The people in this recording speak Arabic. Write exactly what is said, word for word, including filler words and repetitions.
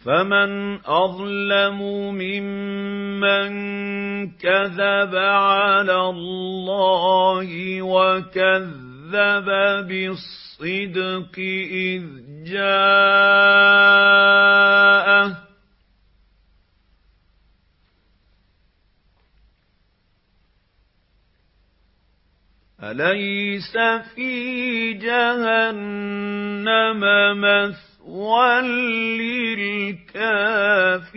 فمن أظلم ممن كذب على الله وكذب بالصدق إذ جاءه أليس في جهنم مثوى للكافرين